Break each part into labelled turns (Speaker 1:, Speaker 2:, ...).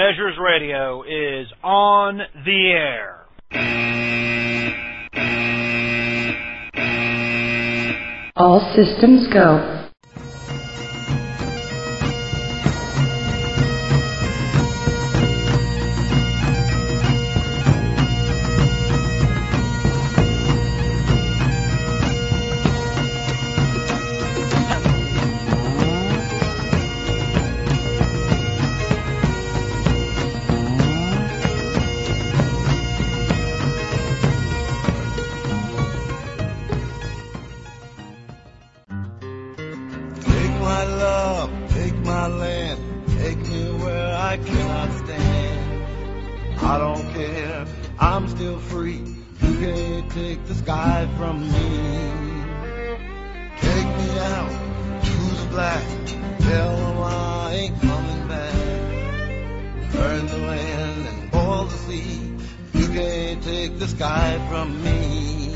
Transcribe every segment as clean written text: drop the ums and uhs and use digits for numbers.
Speaker 1: Measures Radio is on the air.
Speaker 2: All systems go.
Speaker 3: I'm still free. You can't take the sky from me. Take me out to the black. Tell them I ain't coming back. Burn the land and boil the sea. You can't take the sky from me.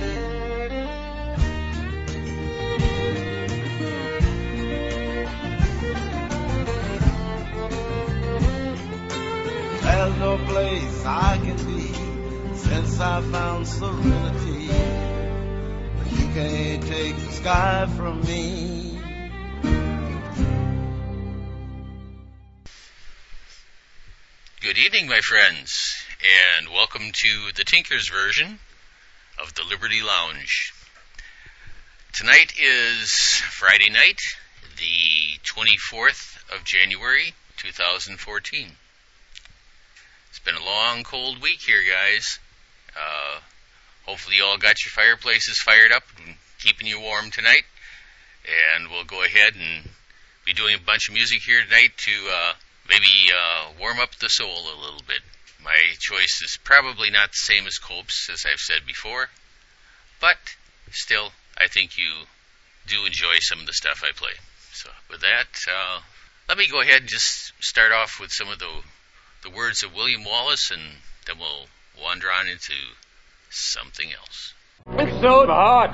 Speaker 3: There's no place I can be since I found serenity. But you can't take the sky from me.
Speaker 4: Good evening, my friends, and welcome to the Tinker's version of the Liberty Lounge. Tonight is Friday night, the 24th of January, 2014. It's been a long, cold week here, guys. Hopefully you all got your fireplaces fired up and keeping you warm tonight. And we'll go ahead and be doing a bunch of music here tonight to maybe warm up the soul a little bit. My choice is probably not the same as Cope's, as I've said before. But still, I think you do enjoy some of the stuff I play. So with that, let me go ahead and just start off with some of the words of William Wallace, and then we'll wander on into something else.
Speaker 5: It's so hot.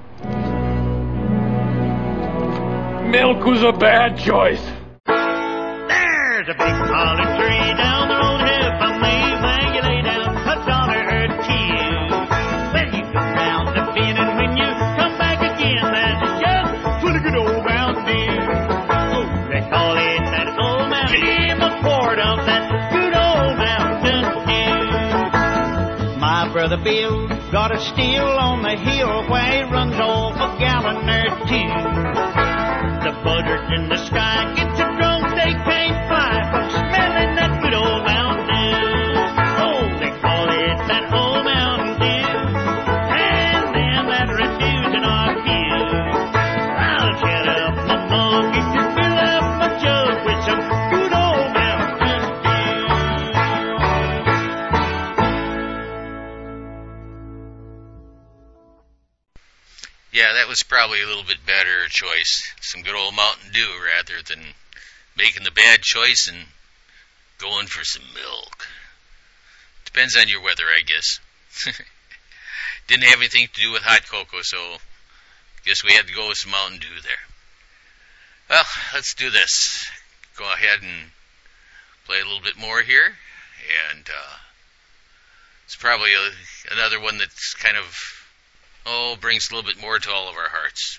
Speaker 5: Milk was a bad choice.
Speaker 6: There's a big holly tree down the road here from me. When you lay down, touch on her tears. When you go round the bend and when you come back again, there's a jug full of good old brown beer. Oh, they call it that old mountain dew, a quart of that good old mountain dew. My brother Bill got a still on the hill where he runs off a gallon or two. The buzzards in the sky get so drunk they can't fly from smelling that good old Mountain Dew. Oh, they call it that old Mountain Dew. And them that reducing our view. I'll shut up my mug if you fill up my jug with some good old Mountain Dew.
Speaker 4: Yeah, that was probably a little bit better choice. Some good old Mountain Dew rather than making the bad choice and going for some milk. Depends on your weather, I guess. Didn't have anything to do with hot cocoa, so guess we had to go with some Mountain Dew there. Well, let's do this. Go ahead and play a little bit more here. And it's probably another one that's kind of, brings a little bit more to all of our hearts.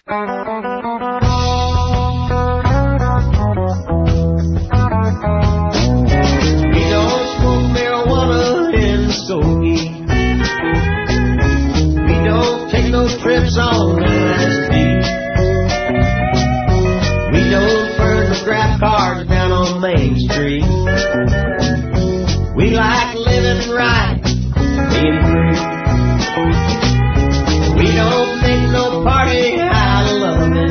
Speaker 6: We don't smoke marijuana in Skokie. We don't take no trips on LSD. We don't burn the scrap cars down on Main Street. We like living right, being free. We don't make no party out of loving.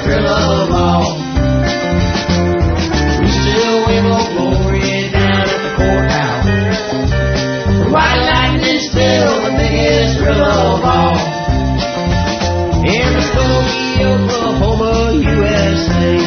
Speaker 7: thrill of all. We still wave old glory down at the courthouse. The white lightning's still the biggest thrill of all. In Muskogee, Oklahoma, USA.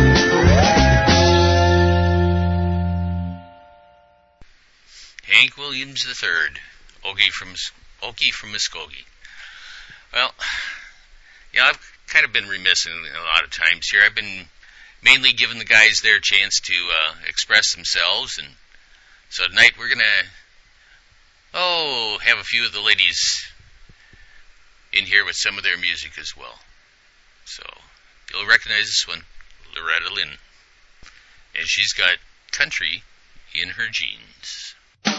Speaker 4: Hank Williams III, Okie from Muskogee. Well, yeah, I've kind of been remiss in a lot of times here. I've been mainly giving the guys their chance to express themselves, and so tonight we're going to, have a few of the ladies in here with some of their music as well. So, you'll recognize this one, Loretta Lynn, and she's got country in her jeans.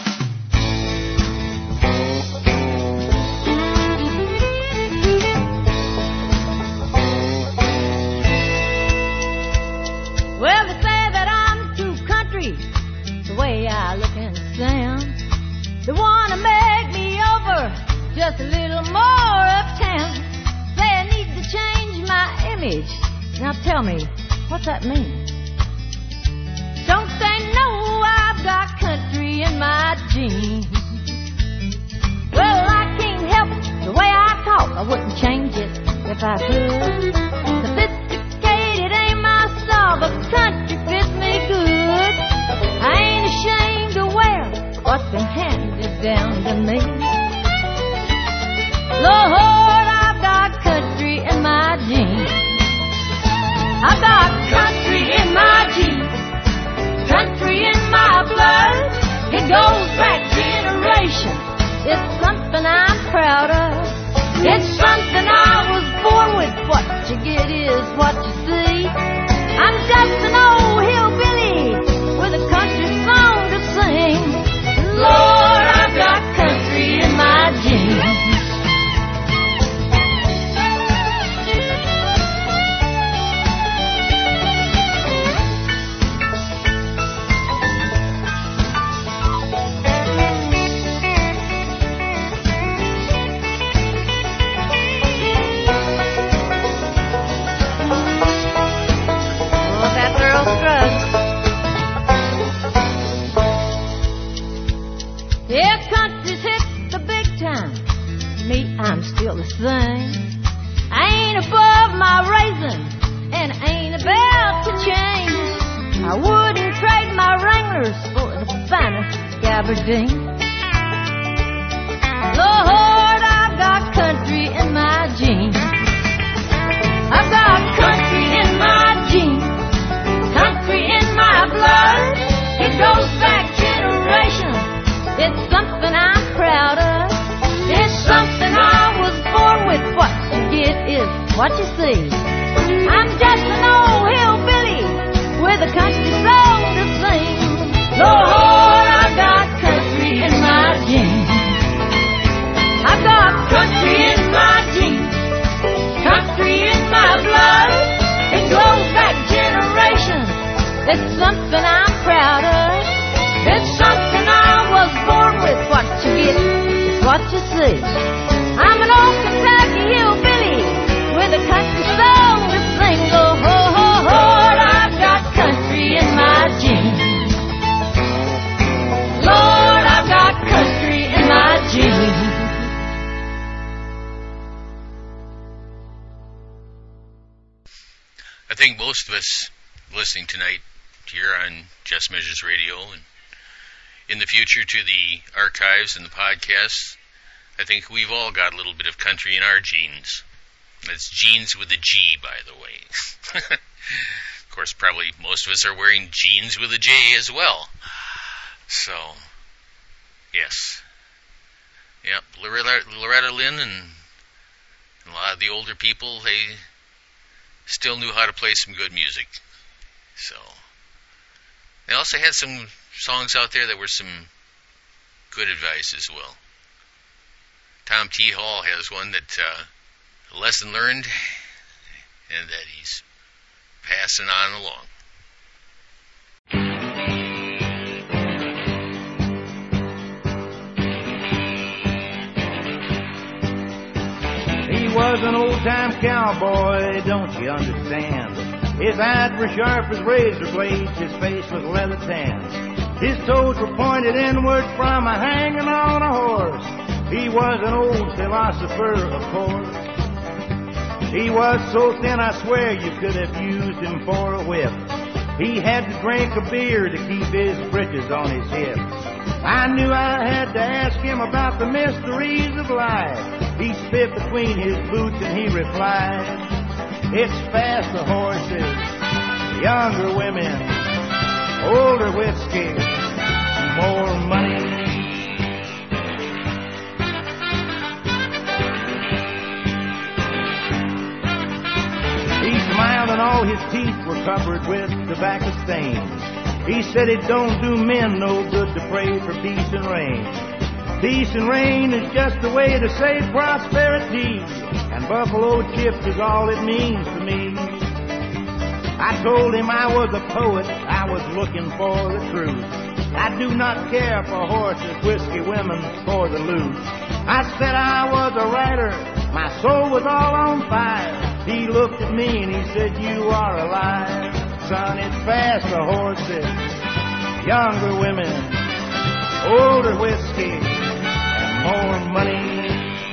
Speaker 8: Well, they say that I'm too country, the way I look and sound. They want to make me over, just a little more uptown. Say I need to change my image. Now tell me, what's that mean? Don't they know I've got country in my jeans? Well, I can't help the way I talk. I wouldn't change it if I could. Sophisticated ain't my style, but country fits me good. I ain't ashamed to wear what's been handed down to me. Lord, I've got country in my jeans. I've got country in my jeans, country in my blood. It goes back generations. It's something I'm proud of. It's something I was born with. What you get is what you see. I'm just an old hillbilly with a country song to sing. Lord, I've got country in my jeans. Yeah, country's hit the big time. Me, I'm still the same. I ain't above my raising, and I ain't about to change. I wouldn't trade my Wranglers for the finest gabardine. Lord, I've got country in my jeans. I've got country in my jeans, country in my blood. It goes back generations. It's something I'm proud of. It's something I was born with. What you get is what you see. I'm just an old hillbilly with a country song to sing. Lord, I've got country in my jeans. I've got country in my jeans, country in my blood. It goes back generations. It's something I'm proud of. It's something I was born with. What you get is what you see. I'm an old Kentucky hillbilly with a country song to sing. Oh, ho, ho, Lord, I've got country in my jeans. Lord, I've got country in my jeans.
Speaker 4: I think most of us listening tonight here on Just Measures Radio and in the future to the archives and the podcasts, I think we've all got a little bit of country in our jeans. That's jeans with a G, by the way. Of course, probably most of us are wearing jeans with a J as well. So, yes. Yep, Loretta Lynn and a lot of the older people, they still knew how to play some good music. So, they also had some songs out there that were some good advice as well. Tom T. Hall has one that, a lesson learned, and that he's passing on along.
Speaker 9: He was an old-time cowboy, don't you understand? His eyes were sharp as razor blades, his face was leather tanned. His toes were pointed inward from a hanging on a horse. He was an old philosopher, of course. He was so thin, I swear you could have used him for a whip. He had to drink a beer to keep his britches on his hips. I knew I had to ask him about the mysteries of life. He spit between his boots and he replied, it's faster horses, younger women, older whiskey, more money. He smiled and all his teeth were covered with tobacco stains. He said it don't do men no good to pray for peace and rain. Peace and rain is just a way to say prosperity, and buffalo chips is all it means to me. I told him I was a poet, I was looking for the truth. I do not care for horses, whiskey, women, or the loot. I said I was a writer, my soul was all on fire. He looked at me and he said, you are alive. Son, it's faster horses, younger women, older whiskey, and more money.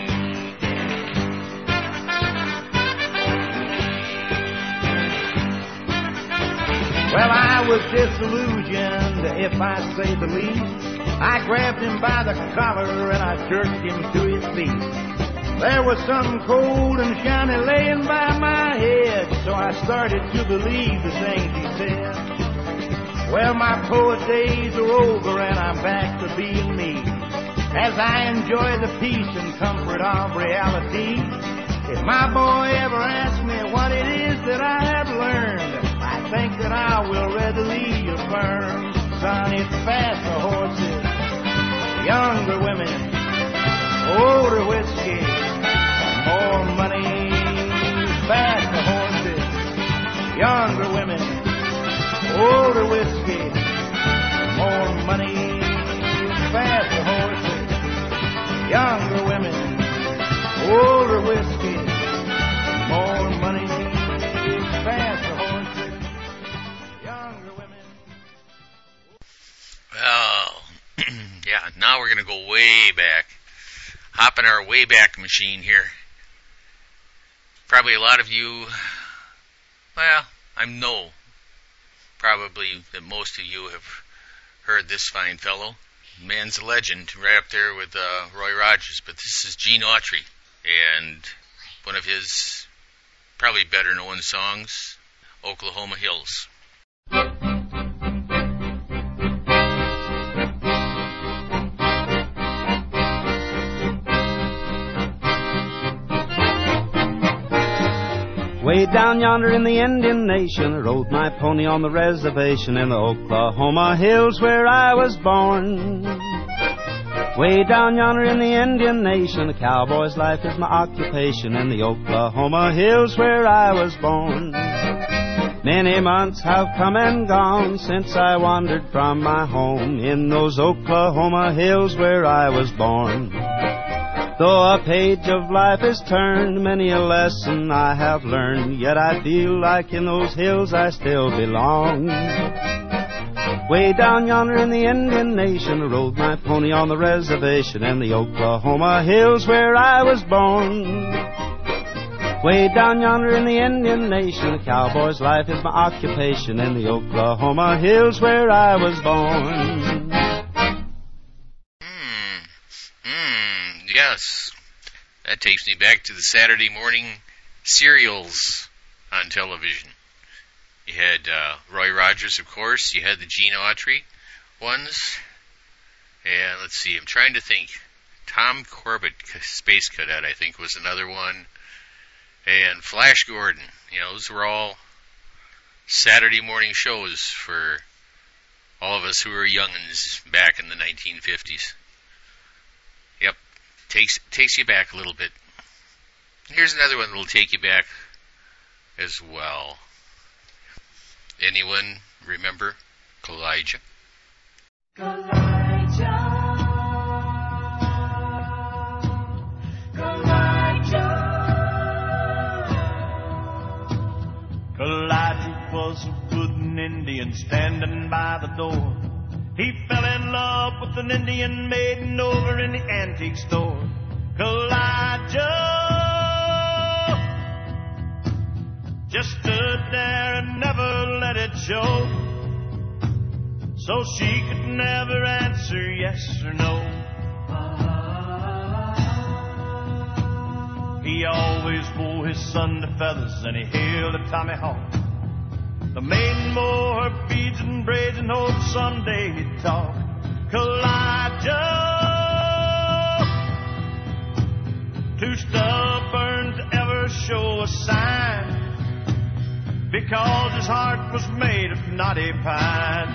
Speaker 9: Well, I was disillusioned, if I say the least. I grabbed him by the collar and I jerked him to his feet. There was something cold and shiny laying by my head, so I started to believe the things he said. Well, my poet days are over and I'm back to being me, as I enjoy the peace and comfort of reality. If my boy ever asks me what it is that I have learned, I think that I will readily affirm, son, it's faster horses, younger women, older whiskey, more money. Faster horses, younger women, older whiskey, more money. Faster horses, younger women, older whiskey, more money. Faster horses, younger women.
Speaker 4: Well, yeah, now we're going to go way back. Hop in our way back machine here. Probably a lot of you, well, I know probably that most of you have heard this fine fellow. Man's a legend, right up there with Roy Rogers, but this is Gene Autry, and one of his probably better known songs, Oklahoma Hills.
Speaker 10: Way down yonder in the Indian Nation, I rode my pony on the reservation in the Oklahoma hills where I was born. Way down yonder in the Indian Nation, a cowboy's life is my occupation in the Oklahoma hills where I was born. Many months have come and gone since I wandered from my home in those Oklahoma hills where I was born. Though a page of life is turned, many a lesson I have learned, yet I feel like in those hills I still belong. Way down yonder in the Indian Nation, I rode my pony on the reservation in the Oklahoma hills where I was born. Way down yonder in the Indian Nation, a cowboy's life is my occupation in the Oklahoma hills where I was born.
Speaker 4: Yes, that takes me back to the Saturday morning serials on television. You had Roy Rogers, of course. You had the Gene Autry ones. And let's see, I'm trying to think. Tom Corbett, Space Cadet, I think, was another one. And Flash Gordon. You know, those were all Saturday morning shows for all of us who were youngins back in the 1950s. Yep. Takes you back a little bit. Here's another one that'll take you back as well. Anyone remember Kalijah?
Speaker 9: was a wooden Indian standing by the door. He fell in love with an Indian maiden over in the antique store. Elijah just stood there and never let it show, so she could never answer yes or no. He always wore his Sunday feathers and he held a tomahawk. The maiden wore her beads and braids and hoped someday he'd talk. Elijah, too stubborn to ever show a sign, because his heart was made of knotty pine.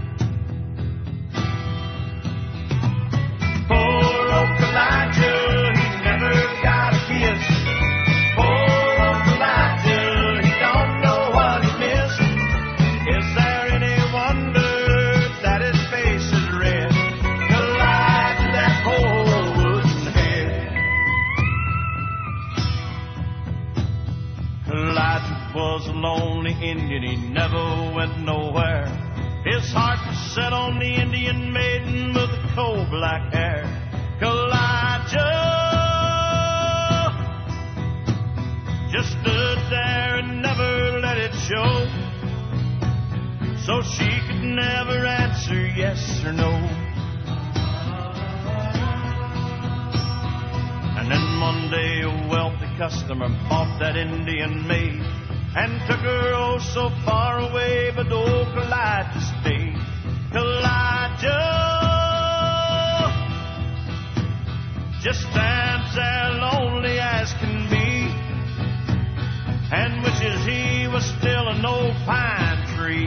Speaker 9: Poor old Elijah, he never got a kiss. Poor old Elijah, he don't know what he missed. Is there any wonder that his face is red? Elijah, that poor wooden head. Elijah was a lonely Indian, he never went nowhere. His heart was set on the Indian maiden with the coal black hair. Elijah just stood there and never let it show, so she could never answer yes or no. And then one day a wealthy customer bought that Indian maid and took her oh so far away, but old Elijah stayed. Elijah just stands there lonely as can be, and wishes he was still an old pine tree.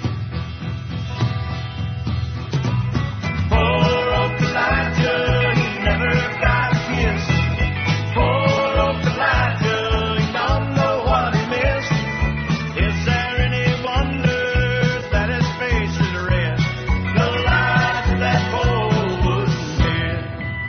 Speaker 9: Poor old Elijah, he never got a kiss. Poor old Elijah, he don't know what he missed. Is there any wonder that his face is red? Elijah, that poor wooden head.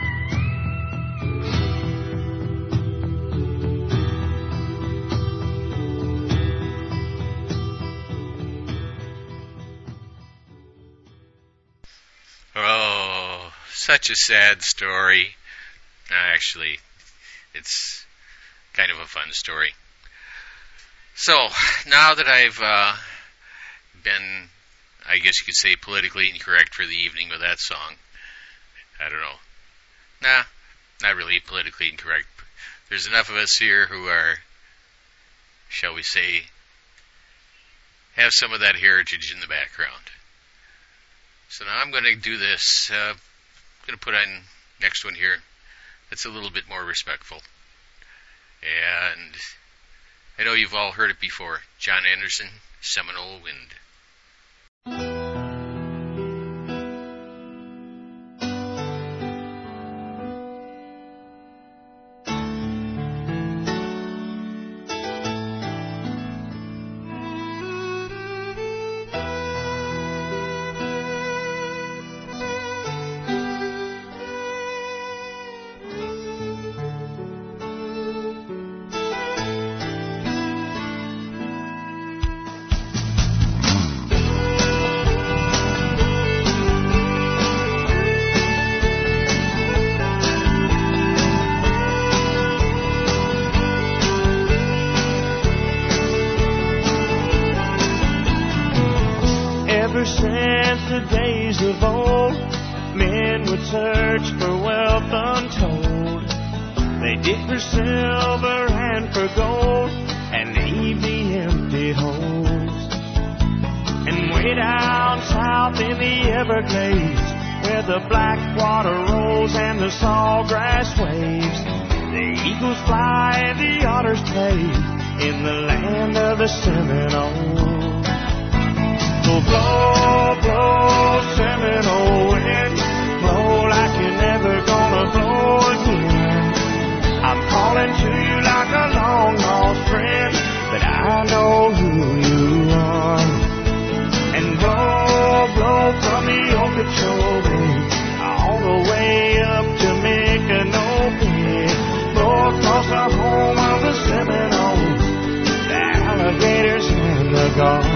Speaker 4: Oh, such a sad story. Actually, it's kind of a fun story. So, now that I've been, I guess you could say, politically incorrect for the evening with that song, I don't know. Nah, not really politically incorrect. There's enough of us here who are, shall we say, have some of that heritage in the background. So now I'm going to do this. I'm going to put on next one here. It's a little bit more respectful. And I know you've all heard it before. John Anderson, Seminole Wind.
Speaker 9: Ever since the days of old, men would search for wealth untold. They dig for silver and for gold, and leave the empty holes. And way down south in the Everglades, where the black water rolls and the sawgrass waves, the eagles fly and the otters play in the land of the Seminole. So blow, blow, Seminole wind, blow like you're never gonna blow again. I'm calling to you like a long lost friend, but I know who you are. And blow, blow from the Okeechobee all the way up to Micanopy. Blow across the home of the Seminoles, the alligators and the gulls.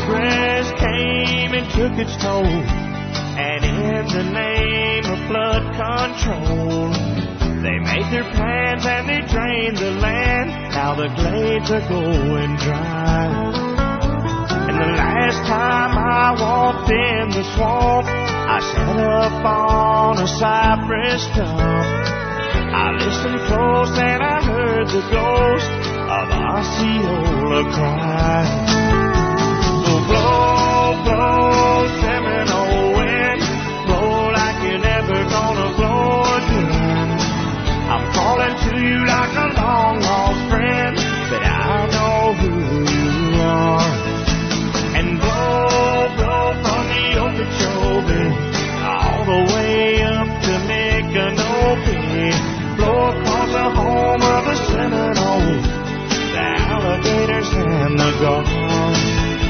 Speaker 6: Progress came and took its toll, and in the name of flood control, they made their plans and they drained the land. Now the glades are going dry. And the last time I walked in the swamp, I sat up on a cypress stump. I listened close and I heard the ghost of Osceola cry. So blow, blow, Seminole wind, blow like you're never gonna blow again. I'm calling to you like a long lost friend, but I know who you are. And blow, blow from the Okeechobee all the way up to Micanopy. Blow across the home of the Seminoles, the alligators and the gulls.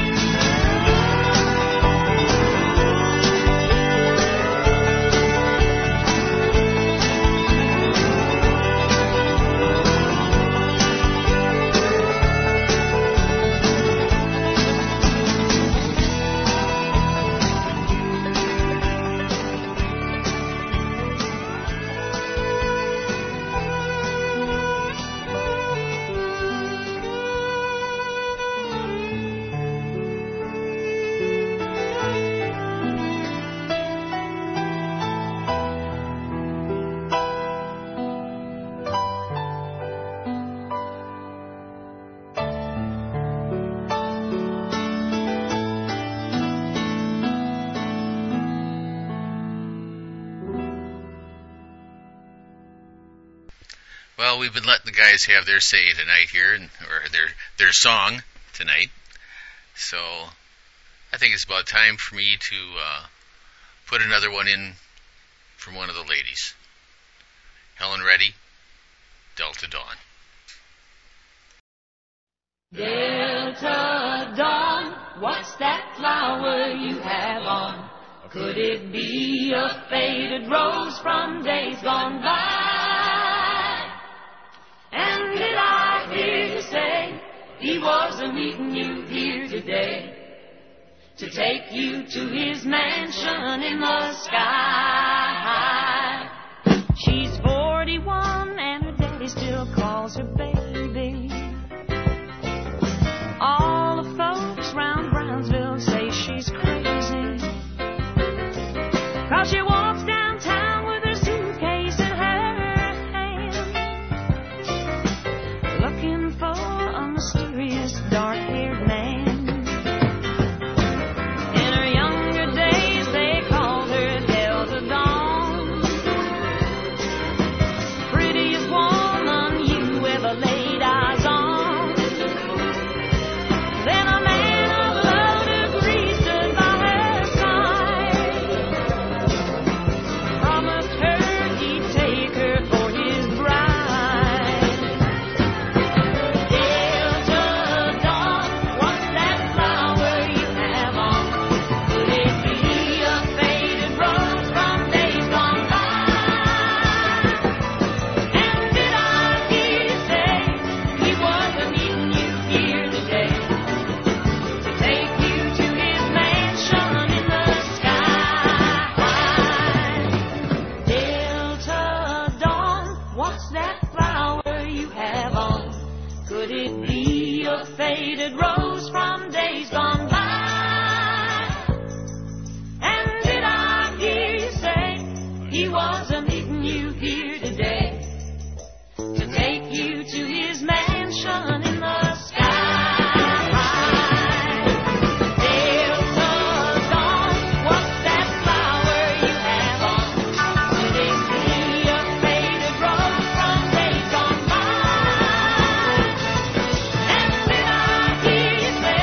Speaker 4: Well, we've been letting the guys have their say tonight here, or their song tonight. So I think it's about time for me to put another one in from one of the ladies. Helen Reddy, Delta Dawn.
Speaker 8: Delta Dawn, what's that flower you have on? Could it be a faded rose from days gone by? And did I hear you say he was a-meeting you here today to take you to his mansion in the sky? She's 41 and her daddy still calls her baby. All the folks round Brownsville say she's crazy, 'cause she walks downtown with her suitcase in her hand, looking for a mysterious dark-haired man. In her younger days they called her Delta Dawn, prettiest woman you ever laid eyes on. Then a man of low degree stood by her side, promised her he'd take her for his bride. Delta Dawn, what's that flower you have on? Could it be a faded rose from days gone by? And did I hear you say he was a-meeting you here today to take you to his mansion in the sky? Delta Dawn, what's that flower you have on? Could it be a faded rose from days gone by? And did I hear you say he was a-meeting you here today to take you to his mansion in the sky? Delta Dawn, what's that flower you have on? Could it be a faded rose from days gone by? And did I hear you say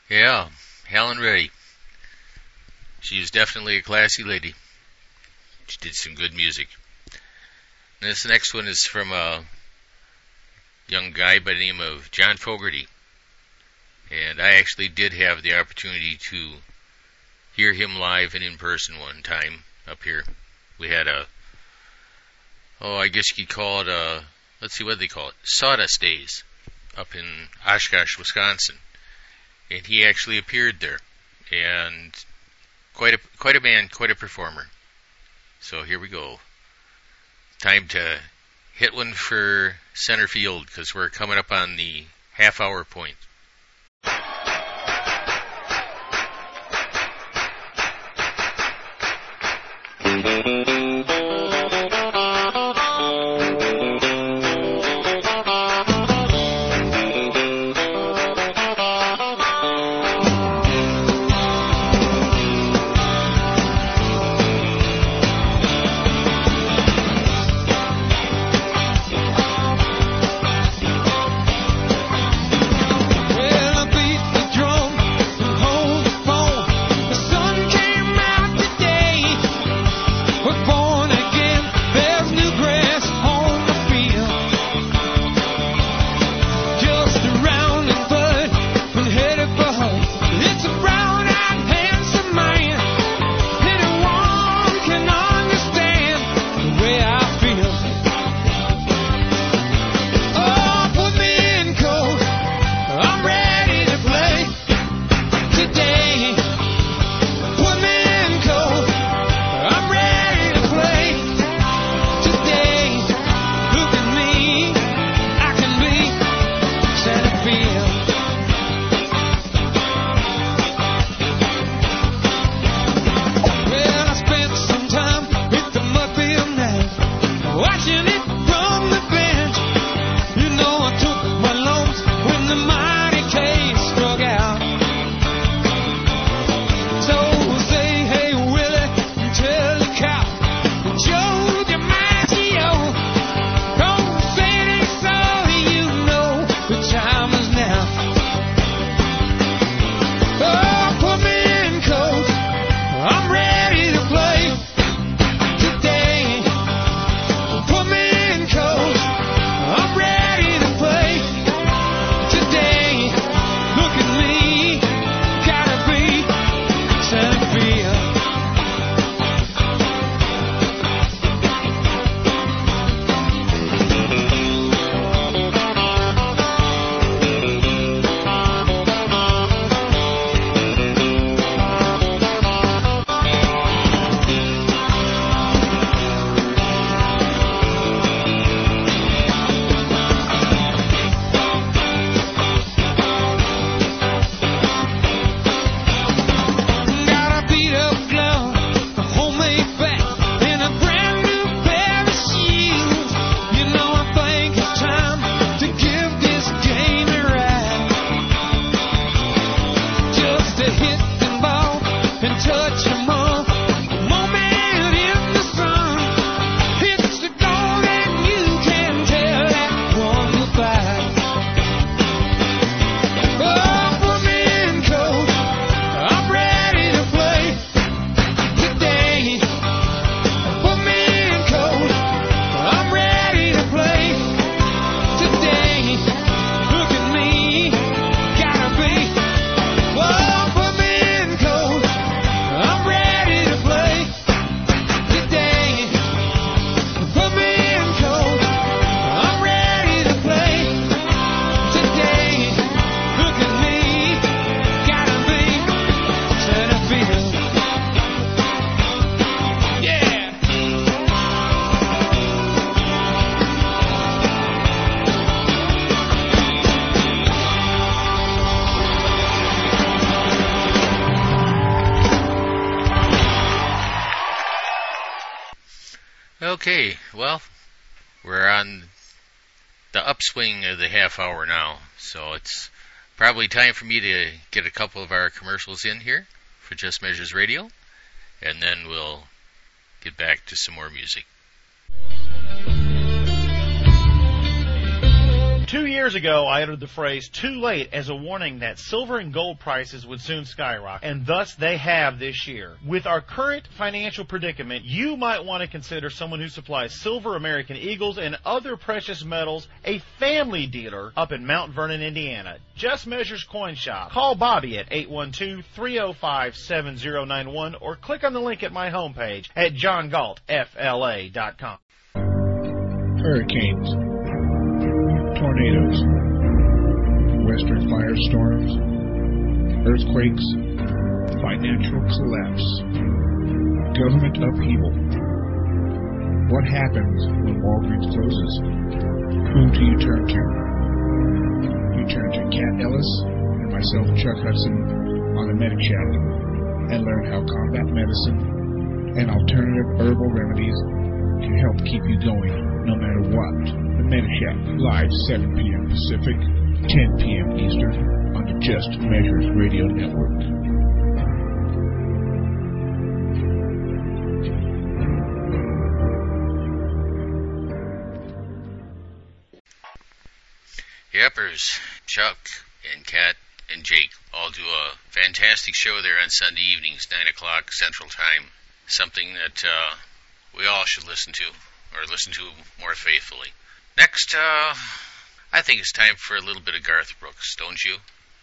Speaker 4: Yeah, Helen Reddy. She's definitely a classy lady. She did some good music. And this next one is from a young guy by the name of John Fogerty. And I actually did have the opportunity to hear him live and in person one time up here. We had I guess you could call it let's see what they call it, Sawdust Days up in Oshkosh, Wisconsin. And he actually appeared there. And quite a man, quite a performer. So here we go. Time to hit one for center field because we're coming up on the half-hour point. Okay, well, we're on the upswing of the half hour now, so it's probably time for me to get a couple of our commercials in here for Just Measures Radio, and then we'll get back to some more music.
Speaker 1: 2 years
Speaker 11: years ago, I uttered the phrase too late as a warning that silver and gold prices would soon skyrocket, and thus they have this year. With our current financial predicament, you might want to consider someone who supplies silver, American Eagles, and other precious metals, a family dealer up in Mount Vernon, Indiana. Just Measures Coin Shop. Call Bobby at 812-305-7091 or click on the link at my homepage at johngaltfla.com.
Speaker 12: Hurricanes, tornadoes, western firestorms, earthquakes, financial collapse, government upheaval. What happens when Walgreens closes? Who do you turn to? You turn to Cat Ellis and myself, Chuck Hudson, on the Medic Shack and learn how combat medicine and alternative herbal remedies can help keep you going no matter what. The Medic Shack, live 7 p.m. Pacific, 10 p.m. Eastern on the Just Measures Radio Network.
Speaker 4: Yappers, Chuck and Kat and Jake all do a fantastic show there on Sunday evenings, 9 o'clock Central Time. Something that we all should listen to, or listen to more faithfully. Next, I think it's time for a little bit of Garth Brooks, don't you?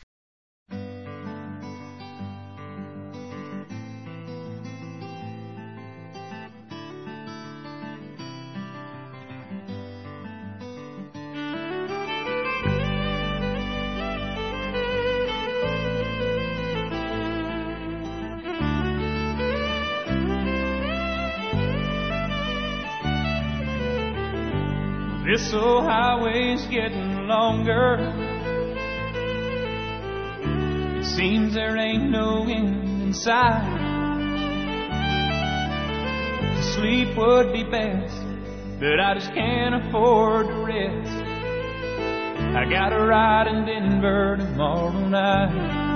Speaker 13: This old highway's getting longer. It seems there ain't no end in sight. To sleep would be best, but I just can't afford to rest. I got a ride in Denver tomorrow night.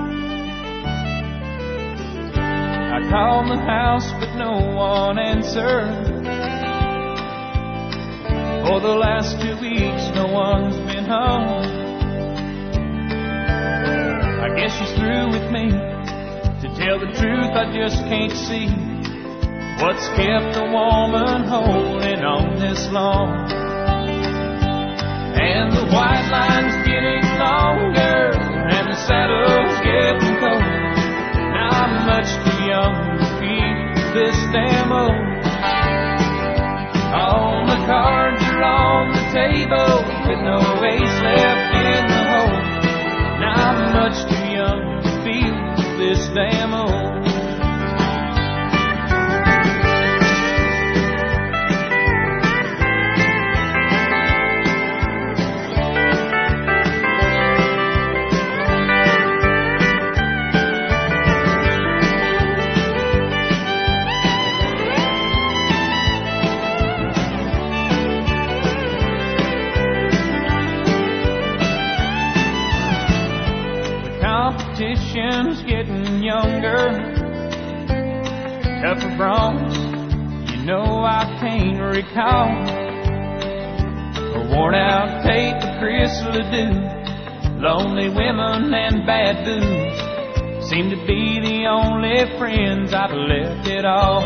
Speaker 13: I called the house, but no one answered. For the last 2 weeks, no one's been home. I guess she's through with me. To tell the truth, I just can't see what's kept a woman holding on this long. And the white line's getting longer, and the saddle's getting cold. Now I'm much too young to feel this damn old. All the cards are on the table with no ace left in the hole. Now I'm much too young to feel this damn old. Competition's getting younger, tougher bronze, you know I can't recall. A worn out tape of Chris Ledoux, lonely women and bad booze seem to be the only friends I've left at all.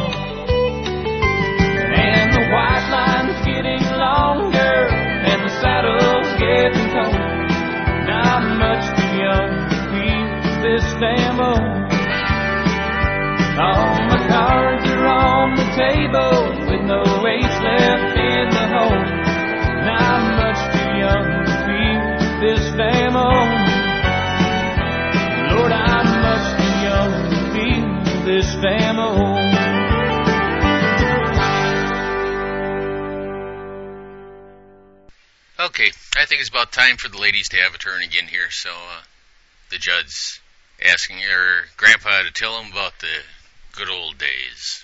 Speaker 13: And the white line's getting longer, and the saddle's getting cold. Now I'm much too young this damn old. All my cards are on the table with no ace left in the hole. Now I'm much too young to feel this damn old. Lord, I'm much too young to feel this damn old.
Speaker 4: Okay, I think it's about time for the ladies to have a turn again here, so the Judds asking your grandpa to tell him about the good old days.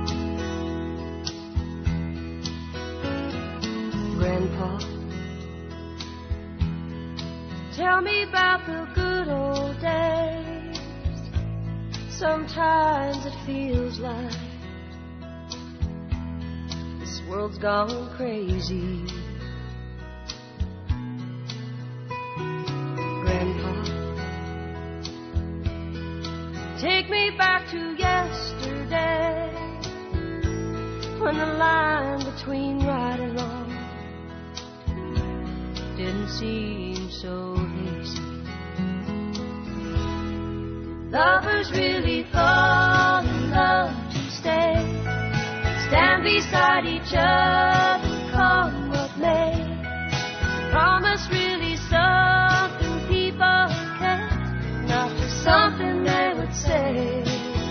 Speaker 2: Grandpa,
Speaker 8: Tell me about the good old days. Sometimes it feels like this world's gone crazy. Grandpa, take me back to yesterday, when the line between right and wrong didn't seem so hazy. Lovers really fall in love to stay, stand beside each other, come what may. Promise really something people can't, not just something they would say.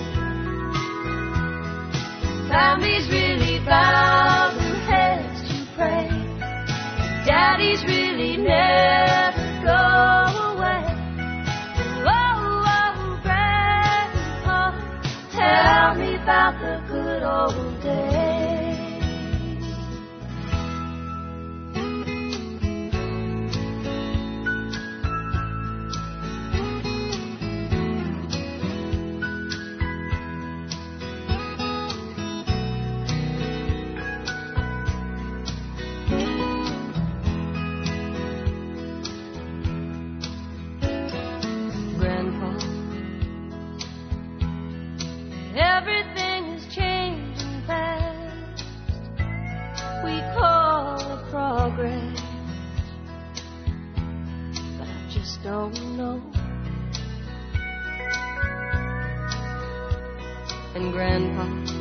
Speaker 8: Families really bow their heads to pray. Daddies really never go away. Oh, oh, Grandpa, tell me about the good old days. Everything is changing fast. We call it progress, but I just don't know. And Grandpa,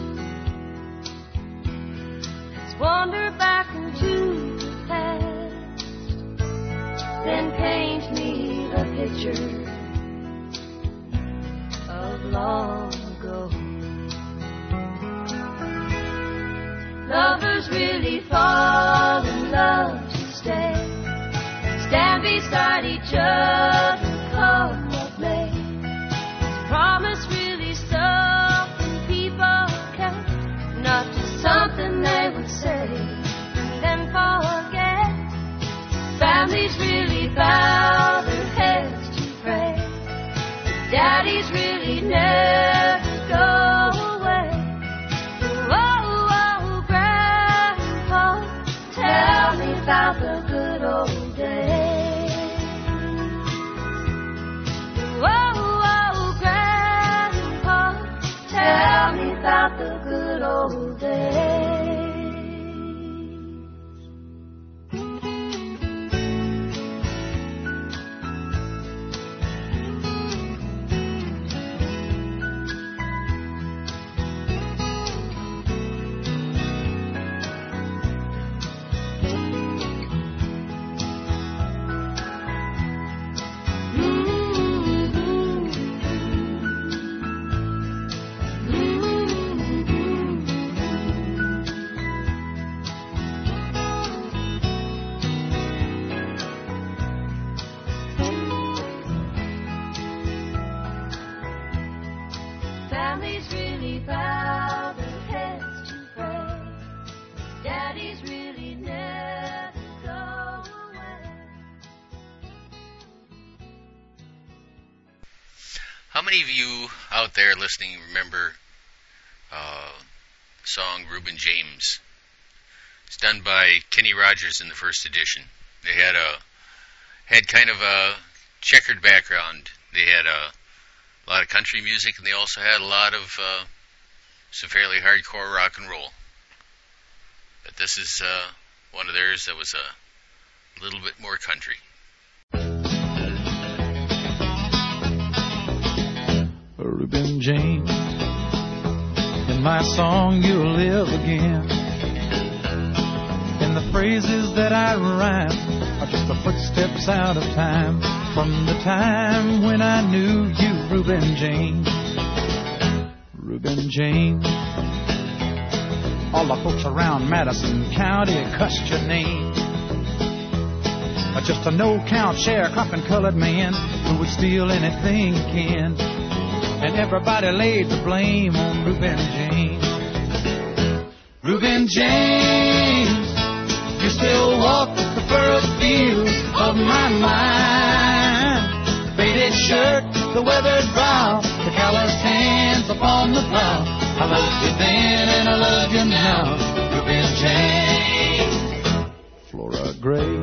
Speaker 8: let's wander back into the past, then paint me a picture of long ago. Lovers really fall in love to stay, stand beside each other, come what may. Promise really something people can't, not just something they would say, then forget. Families really bow their heads to pray. Daddies really never go away. Tell me about the good old days. Oh, oh, Grandpa, tell me about the good old days. Families really bow their heads to pray. Daddies really never go away.
Speaker 4: How many of you out there listening remember the song Reuben James? It's done by Kenny Rogers in the first edition. They had kind of a checkered background. They had a lot of country music, and they also had a lot of some fairly hardcore rock and roll. But this is one of theirs that was a little bit more country.
Speaker 14: Reuben James, in my song you'll live again. And the phrases that I rhyme are just the footsteps out of time, from the time when I knew you, Reuben James. Reuben James. All the folks around Madison County cussed your name. Just a no-count sharecropping colored man who would steal anything he can. And everybody laid the blame on Reuben James. Reuben James, you still walk the furrowed fields of my mind. the weathered brow, the calloused hands upon the plow. I loved you then and I love you now. Reuben James. Flora Gray,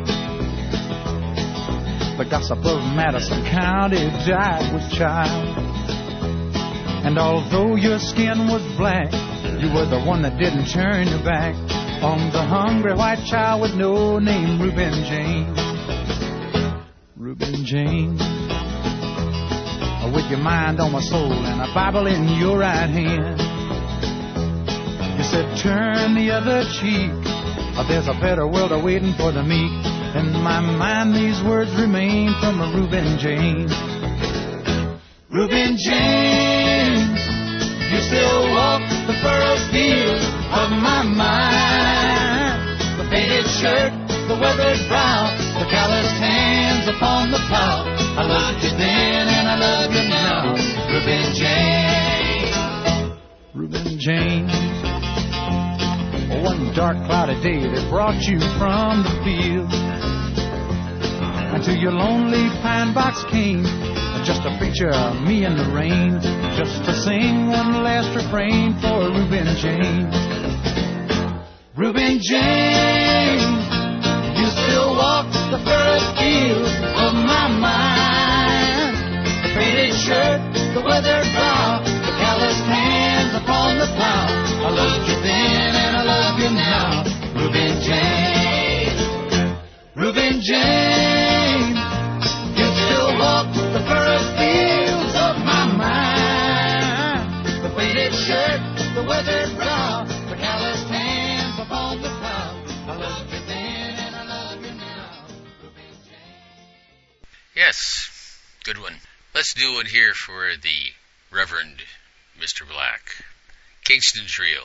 Speaker 14: the gossip of Madison County, died with child. And although your skin was black, you were the one that didn't turn your back on the hungry white child with no name, Reuben James. Reuben James, with your mind on my soul and a Bible in your right hand. You said, turn the other cheek, there's a better world awaiting for the meek. In my mind these words remain from a Reuben James. Reuben James, you still walk the furrowed fields of my mind. The faded shirt, the weathered brow, the calloused hands upon the plow. I loved you then and I love you now. Reuben James. Reuben James. One dark cloudy day that brought you from the field, and to your lonely pine box came just a picture of me in the rain, just to sing one last refrain for Reuben James. Reuben James, you still walk the furrowed fields of my mind. The faded shirt, the weathered brow, the calloused hands upon the plow. I loved you then and I love you now. Reuben James. Reuben James, you still walk the furrowed fields of my mind. The faded shirt, the weathered brow, the calloused hands upon the plow. I loved you then and I love you now. Reuben James.
Speaker 4: Yes, good one. Let's do one here for the Reverend Mr. Black. Kingston Trio.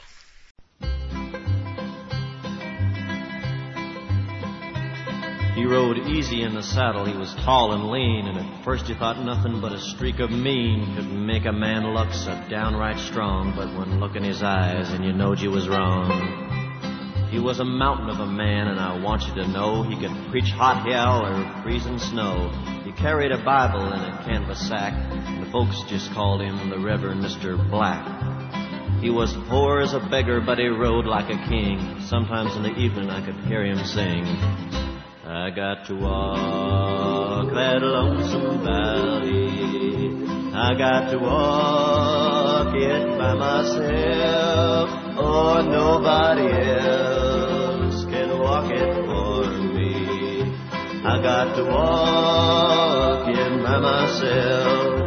Speaker 15: He rode easy in the saddle, he was tall and lean, and at first you thought nothing but a streak of mean could make a man look so downright strong. But when look in his eyes and you knowed you was wrong. He was a mountain of a man, and I want you to know he could preach hot hell or freezing snow. He carried a Bible in a canvas sack, and the folks just called him the Reverend Mr. Black. He was poor as a beggar, but he rode like a king. Sometimes in the evening I could hear him sing. I got to walk that lonesome valley. I got to walk it by myself. Oh, nobody else can walk it for me. I got to walk it by myself.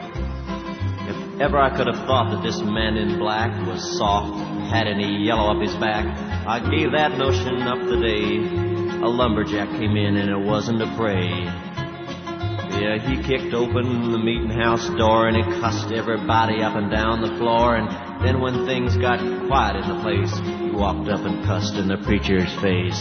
Speaker 15: If ever I could have thought that this man in black was soft, had any yellow up his back, I gave that notion up the day a lumberjack came in and it wasn't a pray. Yeah, he kicked open the meeting house door and he cussed everybody up and down the floor. And then when things got quiet in the place, he walked up and cussed in the preacher's face.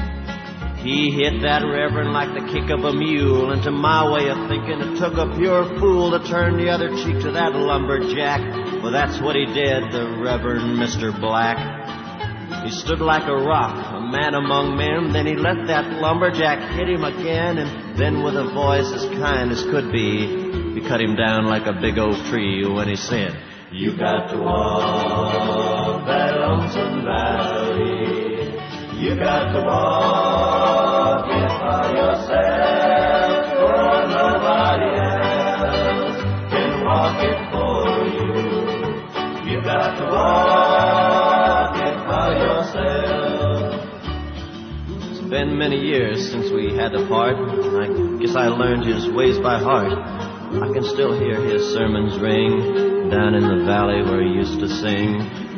Speaker 15: He hit that reverend like the kick of a mule, and to my way of thinking it took a pure fool to turn the other cheek to that lumberjack. Well, that's what he did, the Reverend Mr. Black. He stood like a rock, a man among men. Then he let that lumberjack hit him again, and then with a voice as kind as could be, he cut him down like a big oak tree when he said, "You got to walk that lonesome valley. You got to walk it by yourself, for nobody else can walk it for you. You got to walk it by yourself." It's been many years since we had to part. I guess I learned his ways by heart. I can still hear his sermons ring down in the valley where he used to sing.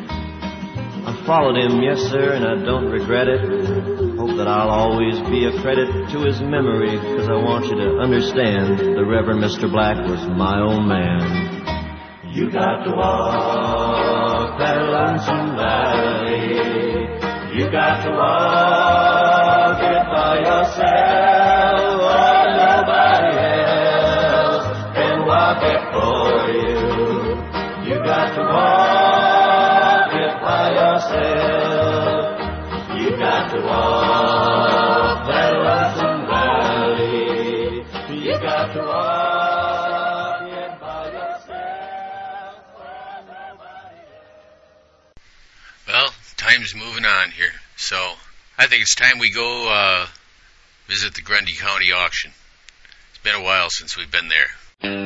Speaker 15: I followed him, yes sir, and I don't regret it. Hope that I'll always be a credit to his memory, because I want you to understand the Reverend Mr. Black was my old man. You got to walk that lonesome valley. You got to walk it by yourself, or nobody else can walk it for you. You got to walk it by yourself. You got to walk that lonesome valley. You got to walk it by
Speaker 4: I think it's time we go visit the Grundy County auction. It's been a while since we've been there.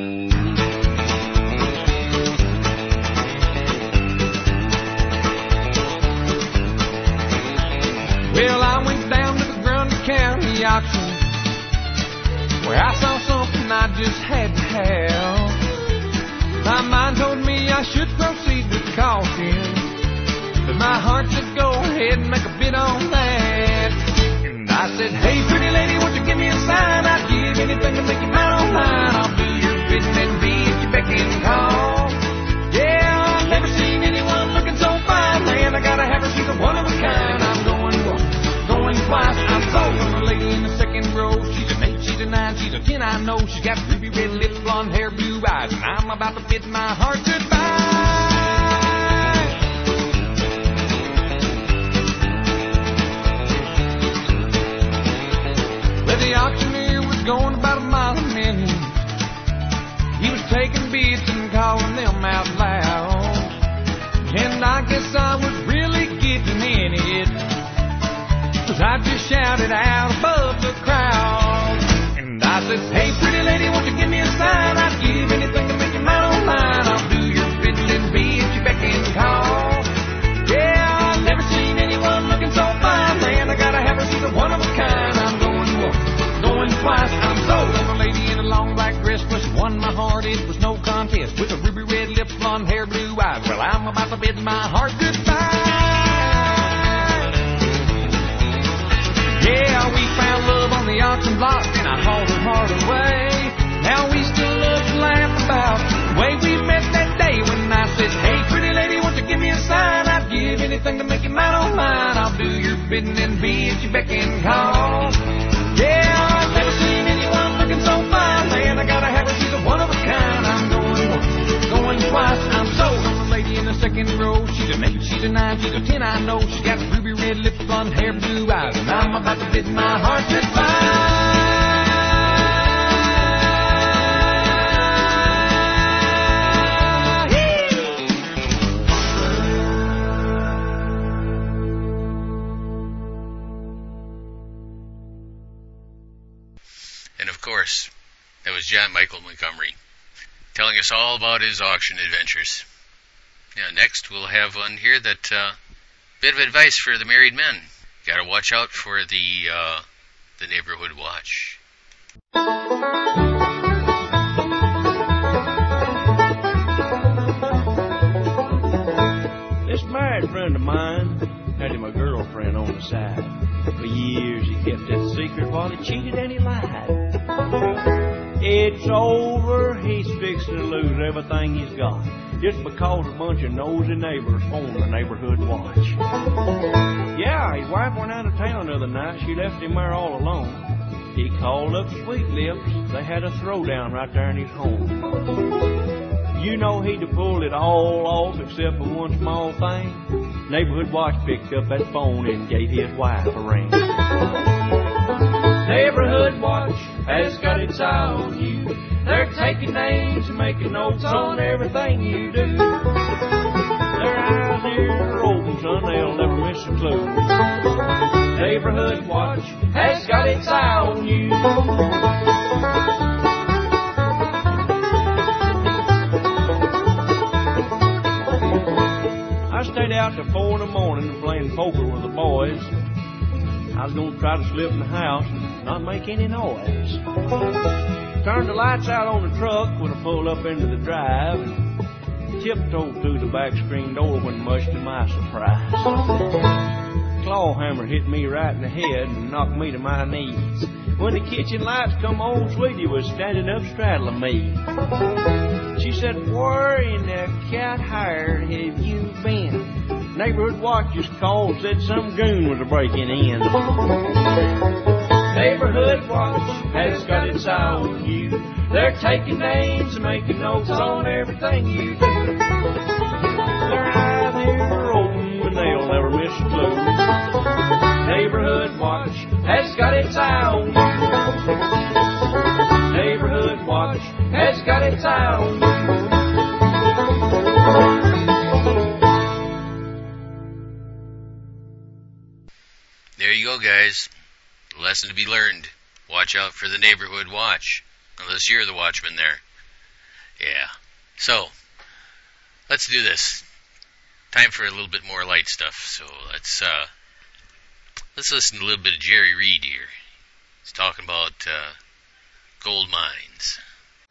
Speaker 13: Well, I went down to the Grundy County auction, where I saw something I just had to have. My mind told me I should proceed with caution, but my heart said go ahead and make a bid on that. And I said, hey, pretty lady, won't you give me a sign? I'd give anything to make you mine on mine. I'll do your bidding and be at your beck and call. Yeah, I've never seen anyone looking so fine, man. I gotta have her, she's a one of a kind. I'm going twice. I'm sold on a lady in the second row. She's an 8, she's a 9, she's a 10, I know. She's got ruby red lips, blonde hair, blue eyes, and I'm about to bid my heart goodbye. Well, the auctioneer was going about a mile a minute. He was taking bids and calling them out loud, and I guess I was really getting in it, 'cause I just shouted out above the crowd. And I said, hey, pretty lady, won't you give me a sign? I'd give anything to make you mine on mine. I'll do your bidding and be at your beck and call. Yeah, I've never seen anyone looking so fine, man. I gotta have her, she's a one of a kind. I'm going once, going twice. I'm sold on a lady in a long black dress, but she won my heart. It was no contest, with a ruby red lips, blonde hair, blue eyes. Well, I'm about to bid my heart goodbye. Yeah, we found love on the auction block, and I hauled her heart away. Now we still love to laugh about the way we met that day when I said, hey, pretty lady, won't you give me a sign? I'd give anything to make you mine on mine. I'll do your bidding and be at your beck and call. Yeah, I've never seen anyone looking so fine, man. I gotta have her, she's a one of a kind. I'm going once, going twice. I'm sold on the lady in the second row. She's an 8, she's a 9, she's a 10, I know. She's got ruby red lips, blonde hair, blue eyes, and I'm about to bid my heart goodbye.
Speaker 4: And of course, that was John Michael Montgomery telling us all about his auction adventures. Now, next we'll have one here that bit of advice for the married men. Got to watch out for the neighborhood watch.
Speaker 16: This married friend of mine had him a girlfriend on the side. For years he kept that secret while he cheated and he lied. It's over, he's fixing to lose everything he's got, just because a bunch of nosy neighbors own the neighborhood watch. Yeah, his wife went out of town the other night. She left him there all alone. He called up Sweet Lips. They had a throwdown right there in his home. You know he'd have pulled it all off except for one small thing. Neighborhood watch picked up that phone and gave his wife a ring. Neighborhood watch has got its eye on you. They're taking names and making notes on everything you do. Their eyes, ears are open, son, they'll never miss a clue. Neighborhood watch has got its eye on you. I stayed out till 4 in the morning playing poker with the boys. I was going to try to slip in the house and not make any noise. Turned the lights out on the truck when I pulled up into the drive and tiptoed through the back screen door when much to my surprise, claw hammer hit me right in the head and knocked me to my knees. When the kitchen lights come on, Sweetie was standing up straddling me. She said, where in the cat hire have you been? Neighborhood watch just called, said some goon was breaking in. Neighborhood watch has got its eye on you. They're taking names and making notes on everything you do. Their eyes are open and they'll never miss a clue. Neighborhood watch has got its eye on you. Neighborhood watch has got its eye on you.
Speaker 4: There you go, guys. Lesson to be learned. Watch out for the neighborhood watch. Unless you're the watchman there. Yeah. So, let's do this. Time for a little bit more light stuff. So let's listen to a little bit of Jerry Reed here. He's talking about gold mines.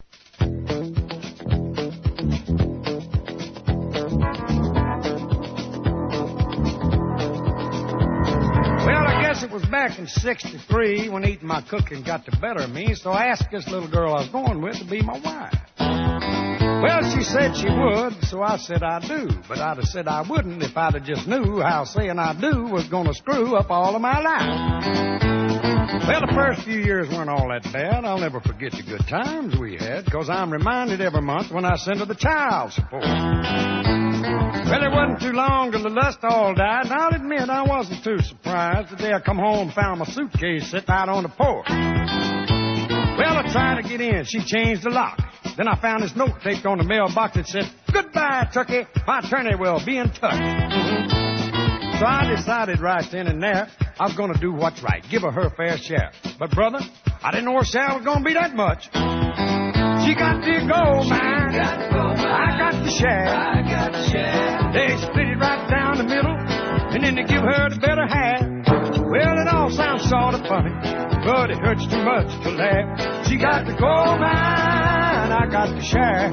Speaker 17: Well, I guess it was back in '63 when eating my cooking got the better of me, so I asked this little girl I was going with to be my wife. Well, she said she would, so I said I do. But I'd have said I wouldn't if I'd have just knew how saying I do was going to screw up all of my life. Well, the first few years weren't all that bad. I'll never forget the good times we had, because I'm reminded every month when I send her the child support. Well, it wasn't too long till the lust all died, and I'll admit I wasn't too surprised the day I come home and found my suitcase sitting out on the porch. Well, I tried to get in. She changed the lock. Then I found this note taped on the mailbox that said, "Goodbye, Turkey. My attorney will be in touch." So I decided right then and there I was going to do what's right, give her fair share. But, brother, I didn't know her share was going to be that much. She got the gold mine. I got the share. They split it right down the middle, and then they give her the better half. Well, it all sounds sort of funny, but it hurts too much to laugh. She got the gold mine, I got the share.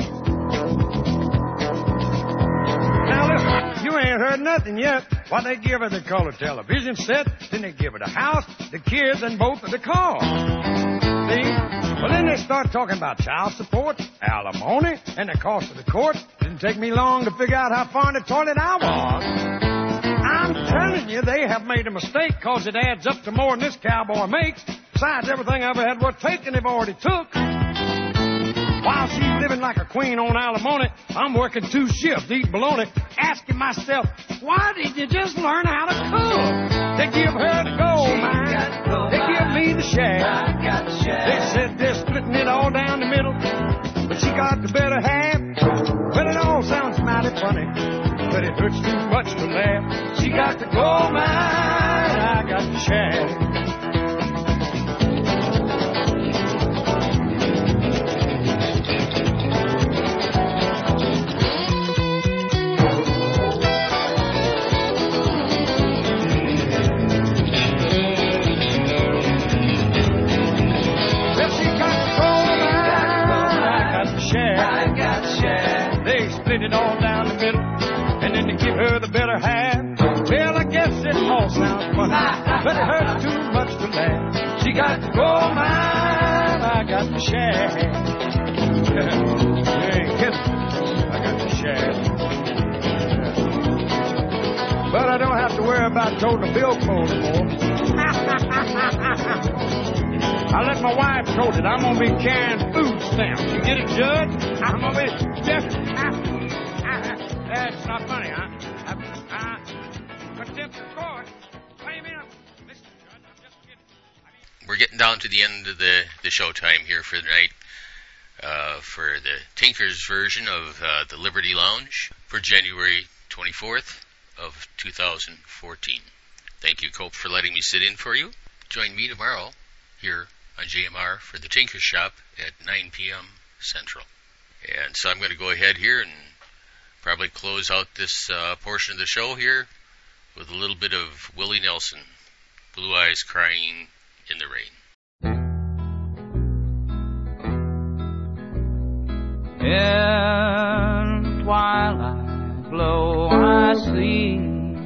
Speaker 17: Now listen, you ain't heard nothing yet. What they give her, the color television set, then they give her the house, the kids, and both of the cars. See? Well, then they start talking about child support, alimony, and the cost of the court. Didn't take me long to figure out how far in the toilet I was. I'm telling you, they have made a mistake, because it adds up to more than this cowboy makes. Besides, everything I ever had worth taking, they've already took. While she's living like a queen on alimony, I'm working 2 shifts, eating bologna, asking myself, why did you just learn how to cook? They give her the gold mine. They give me the share. They said they're splitting it all down the middle, but she got the better half. Well, it all sounds mighty funny, but it hurts too much to laugh. She got the gold mine, I got the share. It all down the middle, and then to give her the better half. Well, I guess it all sounds funny, but it hurts too much to laugh. She got the gold mine, I got the share. You ain't kidding, I got the share. But I don't have to worry about toting a billfold anymore. I let my wife tote it. I'm going to be carrying food stamps. You get it, Judge? I'm going to be just... That's not funny, huh? Contempt of court. Pay me up. Listen, Judge, I'm just kidding.
Speaker 4: We're getting down to the end of the show time here for the night. For the Tinker's version of the Liberty Lounge for January 24th of 2014. Thank you, Cope, for letting me sit in for you. Join me tomorrow here on JMR for the Tinker's Shop at 9 p.m. Central. And so I'm going to go ahead here and probably close out this portion of the show here with a little bit of Willie Nelson, Blue Eyes Crying in the Rain.
Speaker 13: In twilight glow I see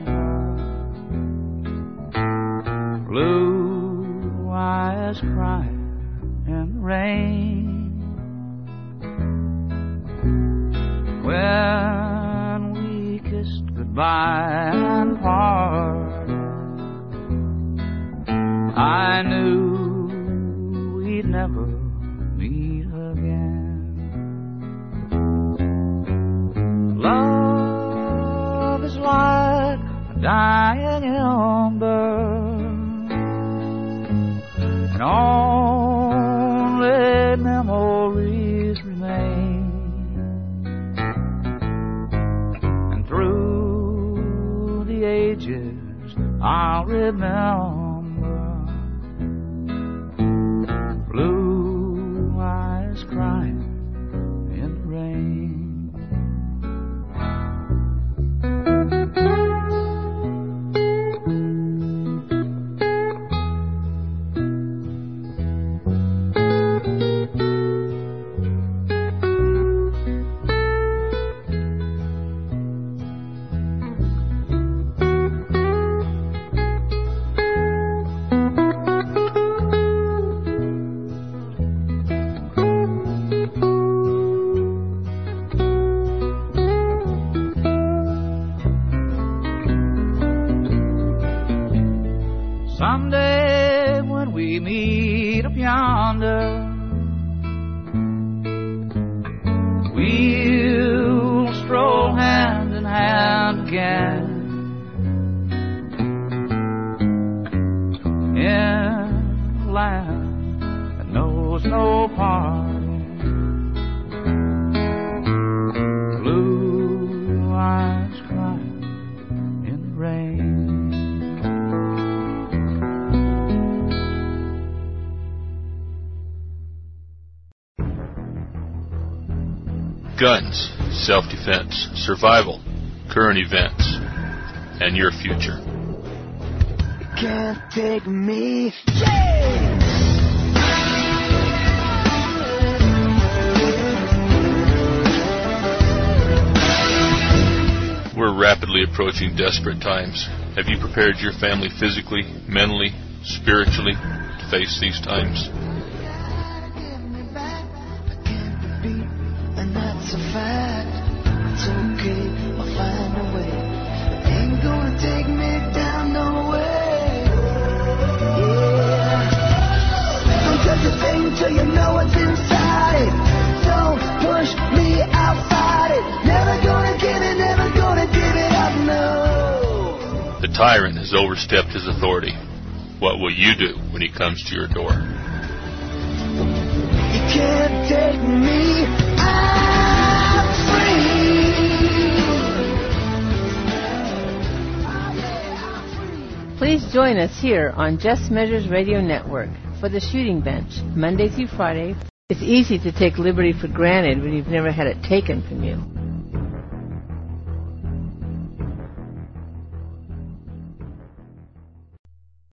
Speaker 13: blue eyes crying in the rain. When we kissed goodbye and parted, I knew we'd never meet again. Love is like a dying ember, and only memories remain. And through the ages I'll remember blue eyes crying in the rain. Someday when we meet up yonder, we'll stroll hand in hand again in a land that knows no parting. Blue eyes crying in the rain.
Speaker 18: Guns, self-defense, survival, current events, and your future.
Speaker 3: Can't take me.
Speaker 18: We're rapidly approaching desperate times. Have you prepared your family physically, mentally, spiritually to face these times?
Speaker 3: And that's a fact. It's okay, I'll find a way. Ain't gonna take me down no way. Yeah. Don't touch a thing till you know what's inside it. Don't push me, I'll fight it. Never gonna give it, never gonna give it up, no.
Speaker 18: The tyrant has overstepped his authority. What will you do when he comes to your door?
Speaker 3: You can't take me. I'm free.
Speaker 19: Please join us here on Just Measures Radio Network for the Shooting Bench, Monday through Friday. It's easy to take liberty for granted when you've never had it taken from you.